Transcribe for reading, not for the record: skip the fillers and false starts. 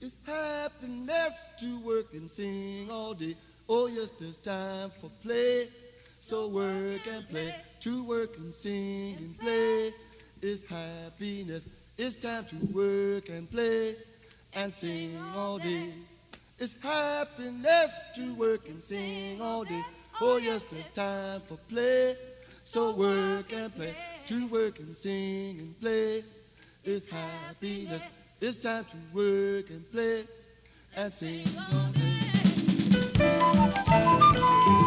It's happiness to work and sing all day. Oh yes, there's time for play. So work and play, to work and sing and play. It's happiness. It's time to work and play and sing all day. It's happiness to work and sing all day. Oh yes, it's time for play. So work and play, to work and sing and play. It's happiness. It's time to work and play and sing all day.